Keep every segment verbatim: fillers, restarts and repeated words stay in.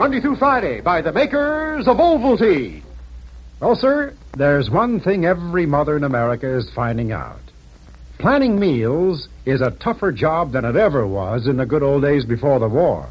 Monday through Friday by the makers of Ovaltine. Well, sir, there's one thing every mother in America is finding out. Planning meals is a tougher job than it ever was in the good old days before the war.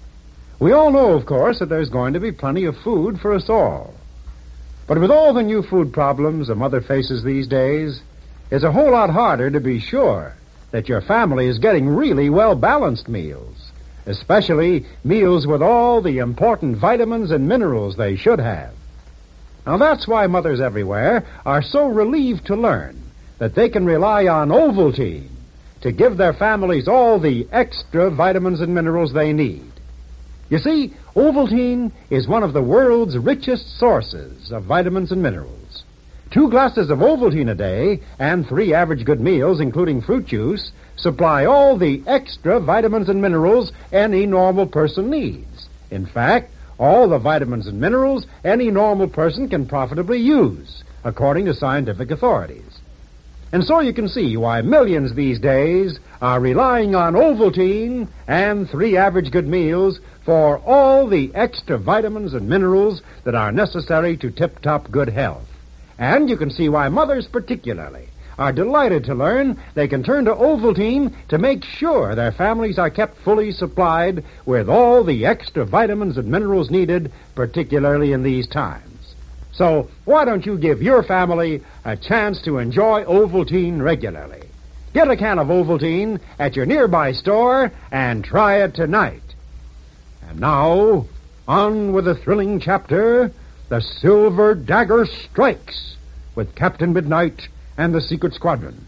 We all know, of course, that there's going to be plenty of food for us all. But with all the new food problems a mother faces these days, it's a whole lot harder to be sure that your family is getting really well-balanced meals, especially meals with all the important vitamins and minerals they should have. Now, that's why mothers everywhere are so relieved to learn that they can rely on Ovaltine to give their families all the extra vitamins and minerals they need. You see, Ovaltine is one of the world's richest sources of vitamins and minerals. Two glasses of Ovaltine a day and three average good meals, including fruit juice, supply all the extra vitamins and minerals any normal person needs. In fact, all the vitamins and minerals any normal person can profitably use, according to scientific authorities. And so you can see why millions these days are relying on Ovaltine and three average good meals for all the extra vitamins and minerals that are necessary to tip-top good health. And you can see why mothers particularly are delighted to learn they can turn to Ovaltine to make sure their families are kept fully supplied with all the extra vitamins and minerals needed, particularly in these times. So why don't you give your family a chance to enjoy Ovaltine regularly? Get a can of Ovaltine at your nearby store and try it tonight. And now, on with the thrilling chapter, The Silver Dagger Strikes, with Captain Midnight and the Secret Squadron.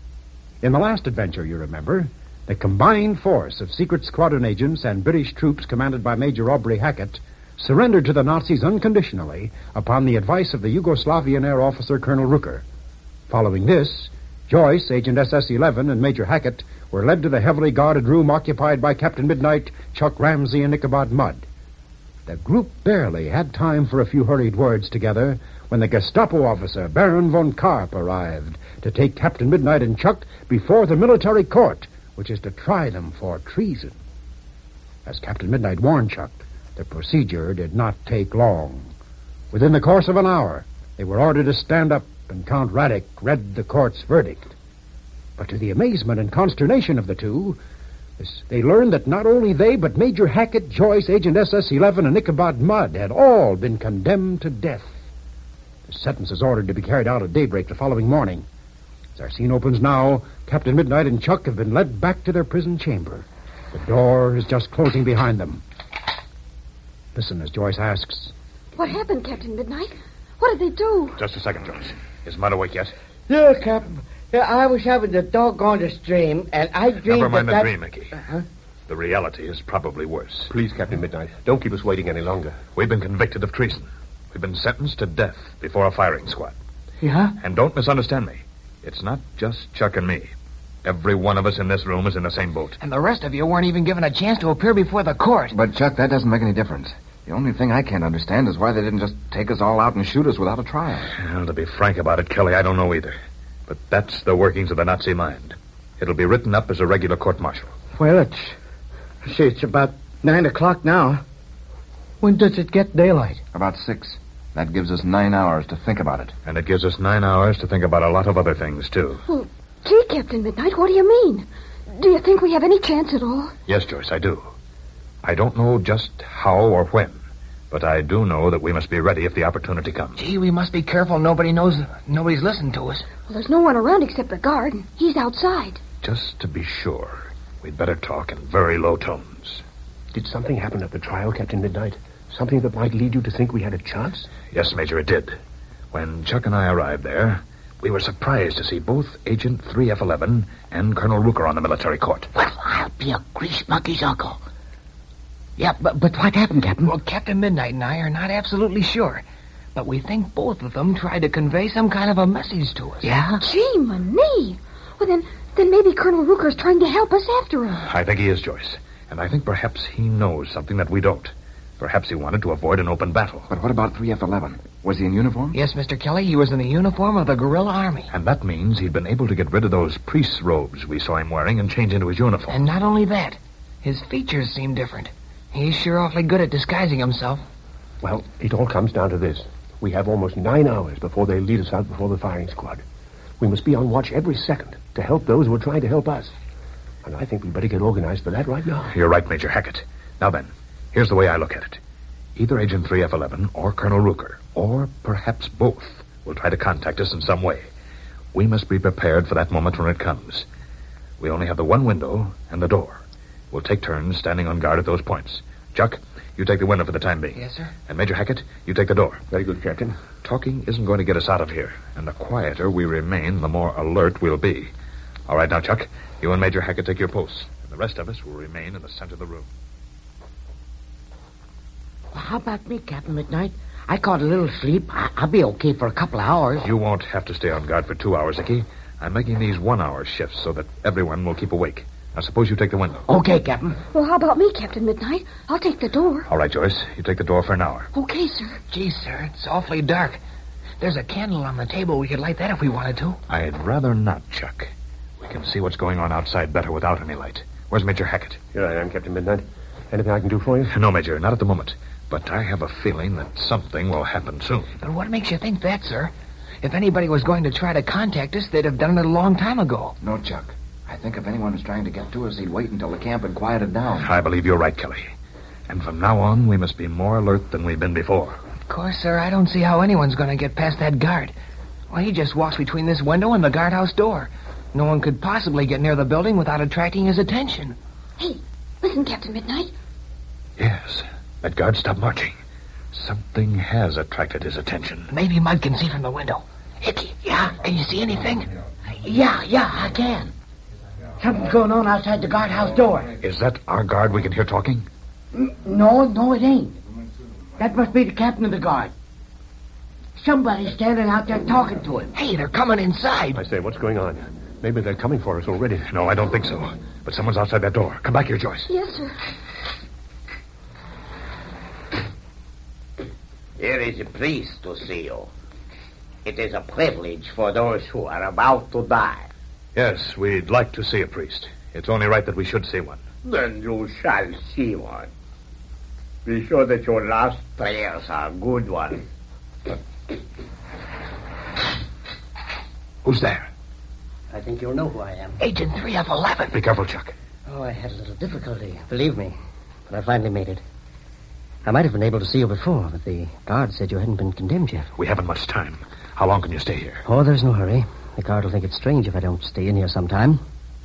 In the last adventure, you remember, the combined force of Secret Squadron agents and British troops commanded by Major Aubrey Hackett surrendered to the Nazis unconditionally upon the advice of the Yugoslavian air officer Colonel Rooker. Following this, Joyce, Agent S S eleven, and Major Hackett were led to the heavily guarded room occupied by Captain Midnight, Chuck Ramsey, and Ichabod Mudd. The group barely had time for a few hurried words together when the Gestapo officer, Baron von Karp, arrived to take Captain Midnight and Chuck before the military court, which is to try them for treason. As Captain Midnight warned Chuck, the procedure did not take long. Within the course of an hour, they were ordered to stand up, and Count Radek read the court's verdict. But to the amazement and consternation of the two, they learned that not only they, but Major Hackett, Joyce, Agent S S eleven, and Ichabod Mudd had all been condemned to death. The sentence is ordered to be carried out at daybreak the following morning. As our scene opens now, Captain Midnight and Chuck have been led back to their prison chamber. The door is just closing behind them. Listen as Joyce asks, "What happened, Captain Midnight? What did they do?" Just a second, Joyce. Is Mudd awake yet? Yeah, Captain. Yeah, I was having the doggone dream, and I dreamed Never mind that... the that... dream, Mickey. Uh-huh. The reality is probably worse. Please, Captain Midnight, don't keep us waiting any longer. We've been convicted of treason. We've been sentenced to death before a firing squad. Yeah? And don't misunderstand me. It's not just Chuck and me. Every one of us in this room is in the same boat. And the rest of you weren't even given a chance to appear before the court. But, Chuck, that doesn't make any difference. The only thing I can't understand is why they didn't just take us all out and shoot us without a trial. Well, to be frank about it, Kelly, I don't know either. But that's the workings of the Nazi mind. It'll be written up as a regular court-martial. Well, it's... See, it's about nine o'clock now. When does it get daylight? About six. That gives us nine hours to think about it. And it gives us nine hours to think about a lot of other things, too. Well, gee, Captain Midnight, what do you mean? Do you think we have any chance at all? Yes, Joyce, I do. I don't know just how or when, but I do know that we must be ready if the opportunity comes. Gee, we must be careful nobody knows nobody's listening to us. Well, there's no one around except the guard, and he's outside. Just to be sure, we'd better talk in very low tones. Did something happen at the trial, Captain Midnight? Something that might lead you to think we had a chance? Yes, Major, it did. When Chuck and I arrived there, we were surprised to see both Agent three F eleven and Colonel Rooker on the military court. Well, I'll be a grease monkey's uncle. Yeah, but, but what happened, Captain? Well, Captain Midnight and I are not absolutely sure. But we think both of them tried to convey some kind of a message to us. Yeah? Gee, Manee. Well, then, then maybe Colonel Rooker's trying to help us after all. I think he is, Joyce. And I think perhaps he knows something that we don't. Perhaps he wanted to avoid an open battle. But what about three F eleven? Was he in uniform? Yes, Mister Kelly, he was in the uniform of the guerrilla army. And that means he'd been able to get rid of those priest's robes we saw him wearing and change into his uniform. And not only that, his features seemed different. He's sure awfully good at disguising himself. Well, it all comes down to this. We have almost nine hours before they lead us out before the firing squad. We must be on watch every second to help those who are trying to help us. And I think we'd better get organized for that right now. You're right, Major Hackett. Now then, here's the way I look at it. Either Agent three F eleven or Colonel Rooker, or perhaps both, will try to contact us in some way. We must be prepared for that moment when it comes. We only have the one window and the door. We'll take turns standing on guard at those points. Chuck, you take the window for the time being. Yes, sir. And Major Hackett, you take the door. Very good, Captain. Talking isn't going to get us out of here, and the quieter we remain, the more alert we'll be. All right, now, Chuck, you and Major Hackett take your posts, and the rest of us will remain in the center of the room. Well, how about me, Captain Midnight? I caught a little sleep. I- I'll be okay for a couple of hours. You won't have to stay on guard for two hours, Icky. I'm making these one-hour shifts so that everyone will keep awake. Now, suppose you take the window. Okay, Captain. Well, how about me, Captain Midnight? I'll take the door. All right, Joyce, you take the door for an hour. Okay, sir. Gee, sir, it's awfully dark. There's a candle on the table. We could light that if we wanted to. I'd rather not, Chuck. We can see what's going on outside better without any light. Where's Major Hackett? Here I am, Captain Midnight. Anything I can do for you? No, Major, not at the moment. But I have a feeling that something will happen soon. But what makes you think that, sir? If anybody was going to try to contact us, they'd have done it a long time ago. No, Chuck. I think if anyone was trying to get to us, he'd wait until the camp had quieted down. I believe you're right, Kelly. And from now on, we must be more alert than we've been before. Of course, sir, I don't see how anyone's going to get past that guard. Well, he just walks between this window and the guardhouse door. No one could possibly get near the building without attracting his attention. Hey, listen, Captain Midnight. Yes, that guard stopped marching. Something has attracted his attention. Maybe Mud can see from the window. Hickey, yeah, can you see anything? Yeah, yeah, I can. Something's going on outside the guardhouse door. Is that our guard we can hear talking? N- no, no, it ain't. That must be the captain of the guard. Somebody's standing out there talking to him. Hey, they're coming inside. I say, what's going on? Maybe they're coming for us already. No, I don't think so. But someone's outside that door. Come back here, Joyce. Yes, sir. Here is a priest to see you. It is a privilege for those who are about to die. Yes, we'd like to see a priest. It's only right that we should see one. Then you shall see one. Be sure that your last prayers are good ones. Who's there? I think you'll know who I am. Agent three F eleven. Be careful, Chuck. Oh, I had a little difficulty, believe me. But I finally made it. I might have been able to see you before, but the guard said you hadn't been condemned yet. We haven't much time. How long can you stay here? Oh, there's no hurry. The guard will think it's strange if I don't stay in here sometime.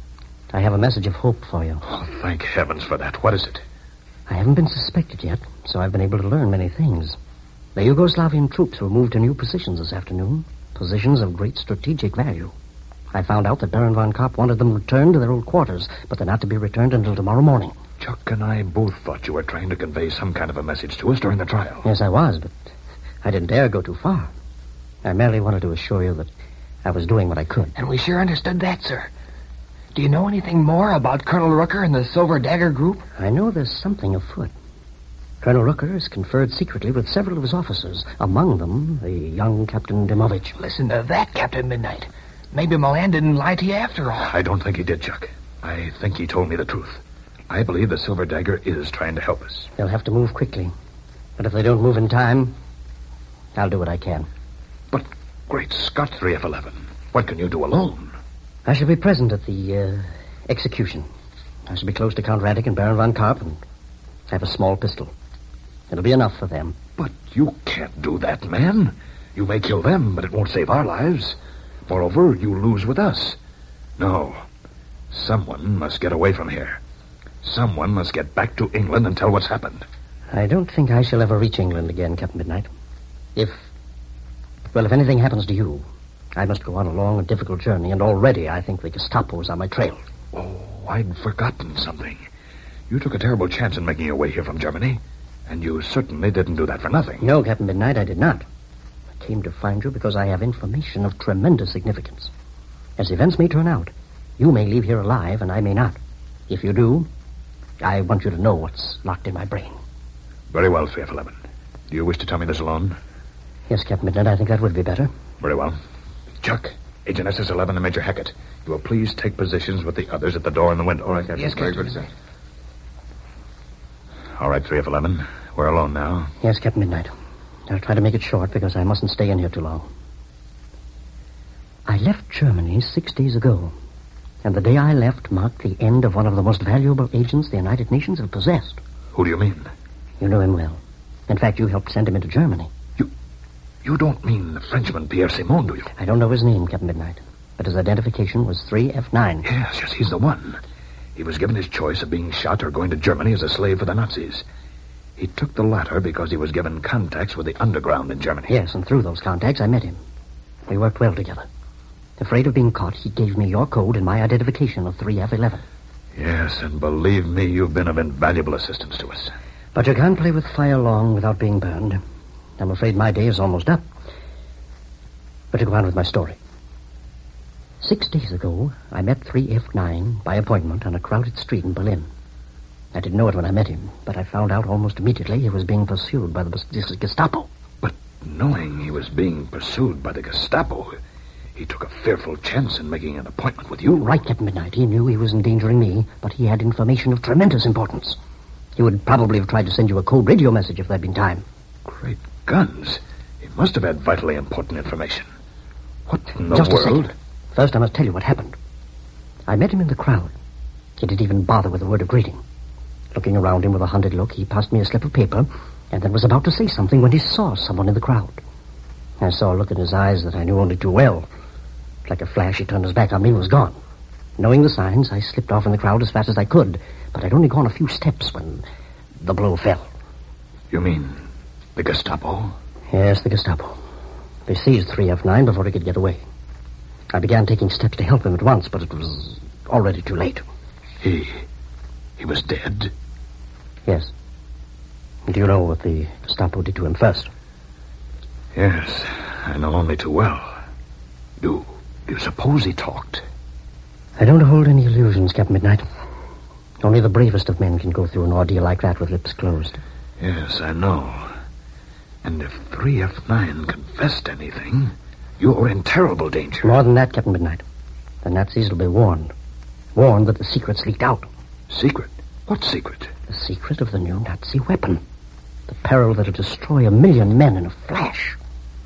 I have a message of hope for you. Oh, thank heavens for that. What is it? I haven't been suspected yet, so I've been able to learn many things. The Yugoslavian troops were moved to new positions this afternoon. Positions of great strategic value. I found out that Baron von Kopp wanted them returned to their old quarters, but they're not to be returned until tomorrow morning. Chuck and I both thought you were trying to convey some kind of a message to us during the trial. Yes, I was, but I didn't dare go too far. I merely wanted to assure you that I was doing what I could. And we sure understood that, sir. Do you know anything more about Colonel Rooker and the Silver Dagger Group? I know there's something afoot. Colonel Rooker has conferred secretly with several of his officers, among them the young Captain Dimovich. Listen to that, Captain Midnight. Maybe Milan didn't lie to you after all. I don't think he did, Chuck. I think he told me the truth. I believe the Silver Dagger is trying to help us. They'll have to move quickly. But if they don't move in time, I'll do what I can. But, great Scott, three F eleven. What can you do alone? I shall be present at the uh, execution. I shall be close to Count Radek and Baron von Kopp and have a small pistol. It'll be enough for them. But you can't do that, man. You may kill them, but it won't save our lives. Moreover, you lose with us. No. Someone must get away from here. Someone must get back to England and tell what's happened. I don't think I shall ever reach England again, Captain Midnight. If... Well, if anything happens to you, I must go on a long and difficult journey, and already I think the Gestapo's on my trail. Oh, I'd forgotten something. You took a terrible chance in making your way here from Germany, and you certainly didn't do that for nothing. No, Captain Midnight, I did not. I came to find you because I have information of tremendous significance. As events may turn out, you may leave here alive, and I may not. If you do, I want you to know what's locked in my brain. Very well, three F eleven. Do you wish to tell me this alone? Yes, Captain Midnight, I think that would be better. Very well. Chuck, Agent S S eleven and Major Hackett, you will please take positions with the others at the door and the window. All right, Captain. Yes, Very Captain. good, sir. All right, three F eleven. We're alone now. Yes, Captain Midnight. I'll try to make it short because I mustn't stay in here too long. I left Germany six days ago, and the day I left marked the end of one of the most valuable agents the United Nations have possessed. Who do you mean? You know him well. In fact, you helped send him into Germany. You you don't mean the Frenchman Pierre Simon, do you? I don't know his name, Captain Midnight, but his identification was three F nine. Yes, yes, he's the one. He was given his choice of being shot or going to Germany as a slave for the Nazis. He took the latter because he was given contacts with the underground in Germany. Yes, and through those contacts, I met him. We worked well together. Afraid of being caught, he gave me your code and my identification of three F eleven. Yes, and believe me, you've been of invaluable assistance to us. But you can't play with fire long without being burned. I'm afraid my day is almost up. But to go on with my story. Six days ago, I met three F nine by appointment on a crowded street in Berlin. I didn't know it when I met him, but I found out almost immediately he was being pursued by the Gestapo. But knowing he was being pursued by the Gestapo, he took a fearful chance in making an appointment with you. Right, Captain Midnight. He knew he was endangering me, but he had information of tremendous importance. He would probably have tried to send you a code radio message if there'd been time. Great guns. He must have had vitally important information. What in the Just world? a second. First, I must tell you what happened. I met him in the crowd. He didn't even bother with a word of greeting. Looking around him with a hunted look, he passed me a slip of paper and then was about to say something when he saw someone in the crowd. I saw a look in his eyes that I knew only too well. Like a flash, he turned his back on me and was gone. Knowing the signs, I slipped off in the crowd as fast as I could, but I'd only gone a few steps when the blow fell. You mean the Gestapo? Yes, the Gestapo. They seized three F nine before he could get away. I began taking steps to help him at once, but it was already too late. He... he was dead? Yes. Do you know what the Gestapo did to him first? Yes, I know only too well. Do, do you suppose he talked? I don't hold any illusions, Captain Midnight. Only the bravest of men can go through an ordeal like that with lips closed. Yes, I know. And if three F nine confessed anything, you're in terrible danger. More than that, Captain Midnight. The Nazis will be warned. Warned that the secret's leaked out. Secret? What secret? The secret of the new Nazi weapon. The peril that'll destroy a million men in a flash.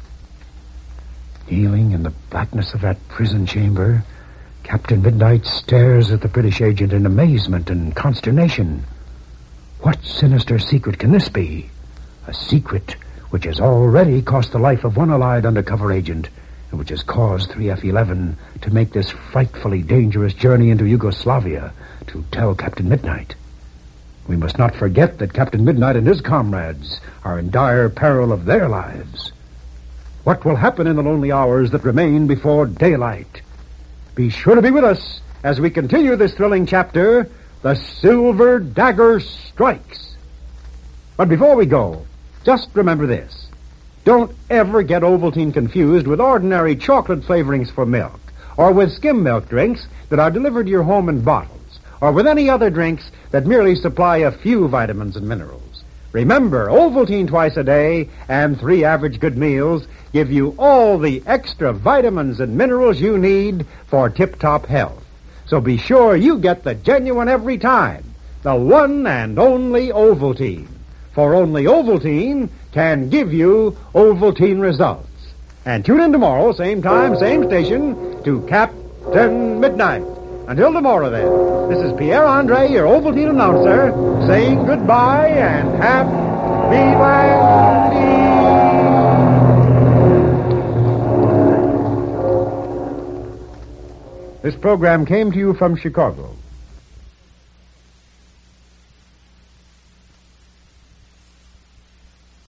Kneeling in the blackness of that prison chamber, Captain Midnight stares at the British agent in amazement and consternation. What sinister secret can this be? A secret which has already cost the life of one Allied undercover agent, and which has caused three F eleven to make this frightfully dangerous journey into Yugoslavia to tell Captain Midnight. We must not forget that Captain Midnight and his comrades are in dire peril of their lives. What will happen in the lonely hours that remain before daylight? Be sure to be with us as we continue this thrilling chapter, The Silver Dagger Strikes. But before we go, just remember this. Don't ever get Ovaltine confused with ordinary chocolate flavorings for milk, or with skim milk drinks that are delivered to your home in bottles, or with any other drinks that merely supply a few vitamins and minerals. Remember, Ovaltine twice a day and three average good meals give you all the extra vitamins and minerals you need for tip-top health. So be sure you get the genuine every time, the one and only Ovaltine. For only Ovaltine can give you Ovaltine results. And tune in tomorrow, same time, same station, to Captain Midnight. Until tomorrow, then, this is Pierre Andre, your Ovaltine announcer, saying goodbye and happy landing. This program came to you from Chicago.